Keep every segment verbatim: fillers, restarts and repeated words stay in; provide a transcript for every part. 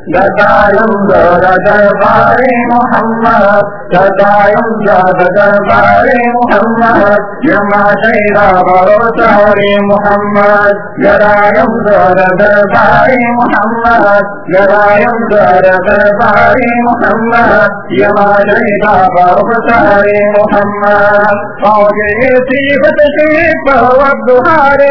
गदायम दरबारे मोहम्मद गदायम दरबारे मोहम्मद यमा शैरा बरोसारे मोहम्मद गदायम दरबारे मोहम्मद गदायम दरबारे मोहम्मद यमा शैरा बरोसारे मोहम्मद औजे सीबत से पवदुहारे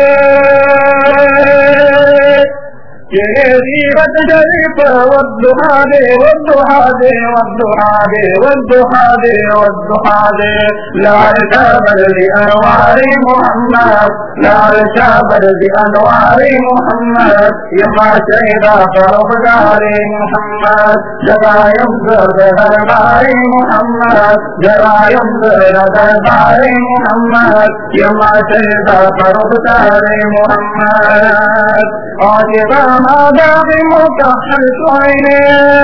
जीवत शरीफ वद्दुहा दे वद्दुहा दे वद्दुहा दे वद्दुहा दे वद्दुहा दे लाल शाबर दी अनवारे मोहम्मद लाल शाबर दी अनवारे मोहम्मद यमा शहीदा परवगारे मोहम्मद जगायम दरबारे मोहम्मद जगायम दरबारे मोहम्मद यमा शहीदा परवगारे मोहम्मद आज मादा मुतहल सुहैले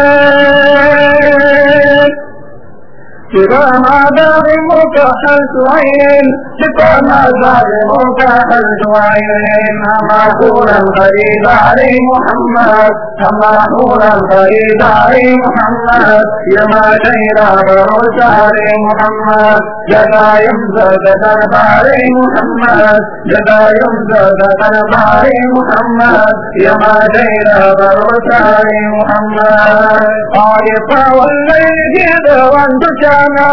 मादा मुतहल सुहैल मादा मुतहल सुहैल हमारा खरीदारे मोहम्मद हमारा खरीदारे मोहम्मद यमा शैरा बरोसारे मोहम्मद जगायम दरबारे मोहम्मद जगायम दरबारे मोहम्मद यमा शैरा बरोसारे मोहम्मद और पावल्लैल गिरवंत जाना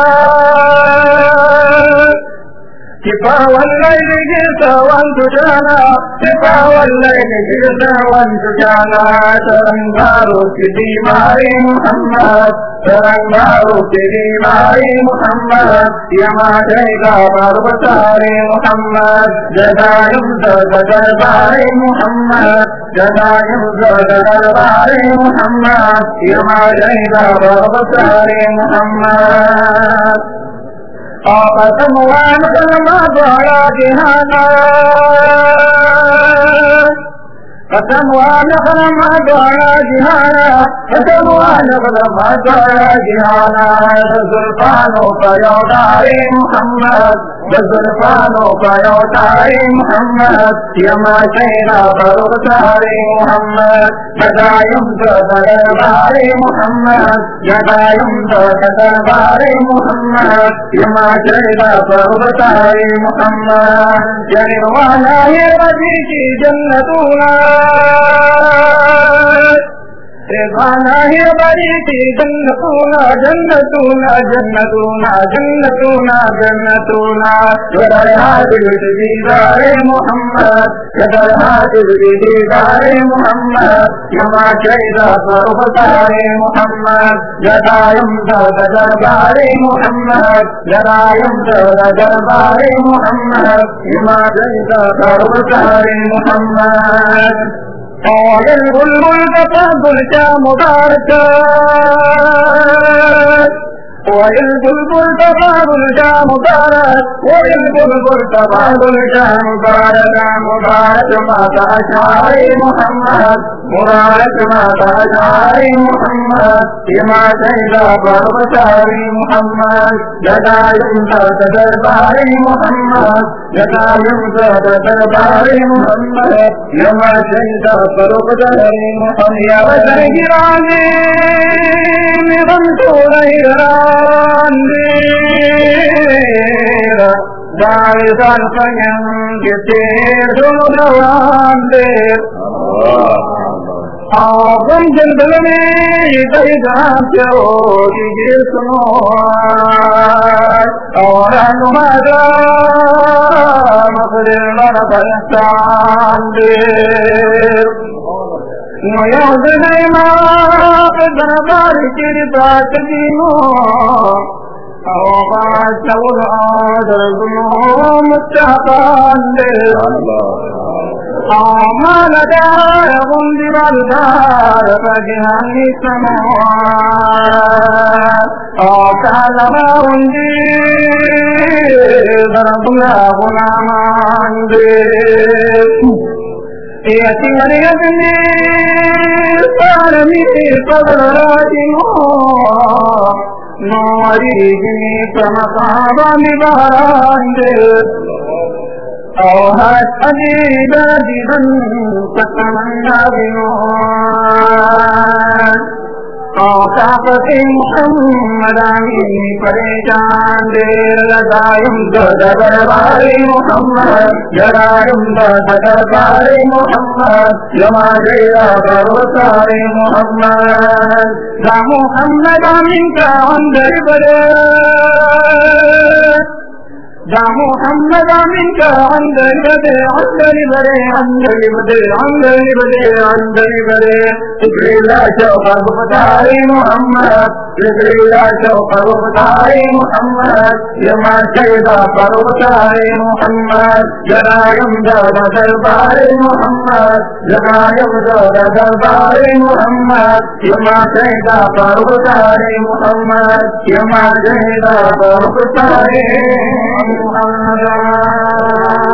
पावल्लैल गिरवंत जाना पावल्लैल गिरवंत जाना तरंगारों की दीवारे मोहम्मद तरंगारों की दीवारे मोहम्मद यमा शैरा बरोसारे मोहम्मद जगायम दरबारे मोहम्मद जगायम दरबारे मोहम्मद यमा शैरा बरोसारे मोहम्मद आपसम वान कलमा द्वारा जिहाना कसम वान कलमा द्वारा जिहाना कसम वान कलमा द्वारा जिहाना जुल्फानो का यौदारे मोहम्मद जुल्फानो का यौदारे मोहम्मद यमा शैरा बरोसारे मोहम्मद जगायम दरबारे मोहम्मद जगायम दरबारे मोहम्मद यमा शैरा बरोसारे मोहम्मद जलवाना ये रजी की जन्नतुना गाना है बड़ी की जन्नतुना जन्नतुना जन्नतुना जन्नतुना जन्नतुना जदर हाजिर दीदारे मोहम्मद जदर हाजिर दीदारे मोहम्मद यमा शैरा बरोसारे मोहम्मद जगायम दरबारे मोहम्मद जगायम दरबारे मोहम्मद यमा शैरा बरोसारे मोहम्मद और बुलबुल का गुलचा मुबारक ओयल बुलबुल तबादुल का मुबारक ओयल बुलबुल तबादुल का मुबारक मुबारक माता शाहे मोहम्मद मुबारक माता शाहे मोहम्मद यमा शैरा बरोसारे मोहम्मद जगायम दरबारे मोहम्मद जगायम दरबारे मोहम्मद यमा शैरा बरोसारे मोहम्मद या गिराने निरम तो Andera, Darizal Kanyam Gite Dudavandera. Avam Jandalame Darizapyo Digisno Aranumada Makarela Palestandera. Noyadane ma kadabari kirtat dino awa chawla darguno mustaqande amala dar gundiral dar bajani samo akalama undi darguna gunamande Yati mariyadne sarami padarajino Narijini samakavani barande Auhat adida didan sakamandavino ताकते मोहम्मदानी परेशान दे लगायम दरबारे मोहम्मद जरायम दरबारे मोहम्मद जमा गया दरबारे मोहम्मद दा मोहम्मद आमीन का अंदर बरे दा मोहम्मद आमीन का अंदर बरे अंदर बरे अंदर बरे अंदर बरे अंदर बरे जिब्रील शौक़ बताए मोहम्मद जिब्रील शौक़ बताए मोहम्मद यमा शैदा पर बताए मोहम्मद जरायम दादा दरबारे मोहम्मद जरायम दादा दरबारे मोहम्मद यमा शैदा पर बताए मोहम्मद यमा शैदा पर बताए मोहम्मद